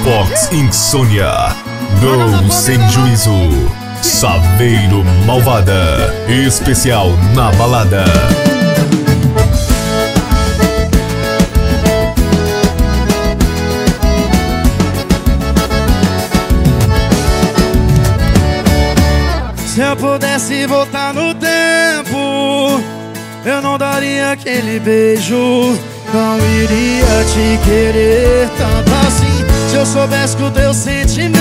Fox Insônia, Gol Sem Juízo, Saveiro Malvada, especial na balada. Se eu pudesse voltar no tempo, eu não daria aquele beijo, não iria te querer tanto assim. Se eu soubesse que o teu sentimento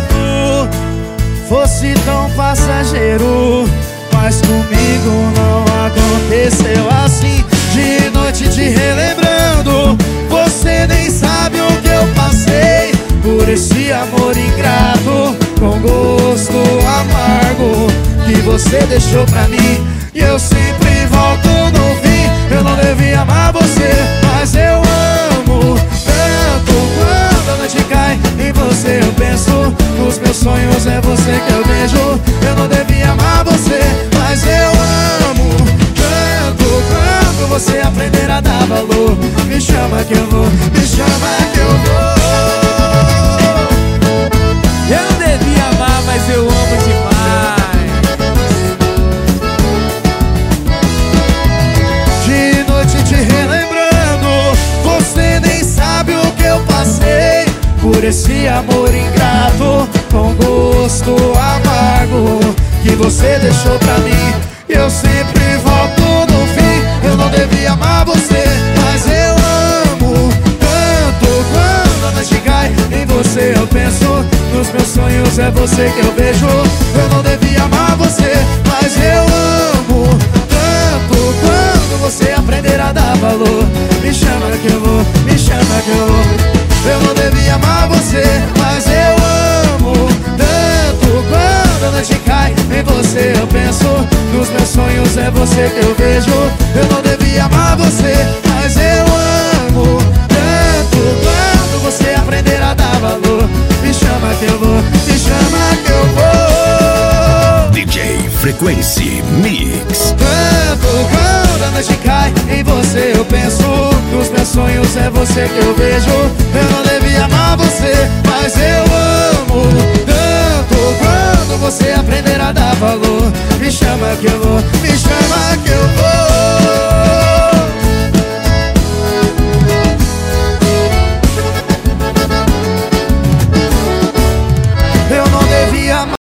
fosse tão passageiro, mas comigo não aconteceu assim. De noite te relembrando, você nem sabe o que eu passei por esse amor ingrato, com gosto amargo que você deixou pra mim. E eu sempre volto no fim. Eu não devia amar você, mas eu amo tanto. Quando a noite cai em você eu penso, nos meus sonhos é você que eu vejo. Eu não devia amar você, mas eu amo tanto. Quando você aprender a dar valor, me chama que eu vou, me chama que eu vou. Eu não devia amar, mas eu amo demais. De noite te relembrando, você nem sabe o que eu passei por esse amor ingrato, com gosto amargo que você deixou pra mim. E eu sempre volto no fim. Eu não devia amar você, mas eu amo tanto. Quando a noite cai em você eu penso, nos meus sonhos é você que eu vejo. Eu não devia amar você, mas eu amo tanto. Quando você aprender a dar valor, me chama que eu vou, me chama que eu vou. Eu não devia amar você, mas eu amo tanto. Quando a noite cai em você eu penso, nos meus sonhos é você que eu vejo. Eu não devia amar você, mas eu amo tanto. Quando você aprender a dar valor, me chama que eu vou, me chama que eu vou. DJ Frequency Mix. Quando a noite cai em você eu penso, nos meus sonhos é você que eu vejo. Eu não devia amar você, mas eu amo tanto. Quando você aprender a dar valor, me chama que eu vou,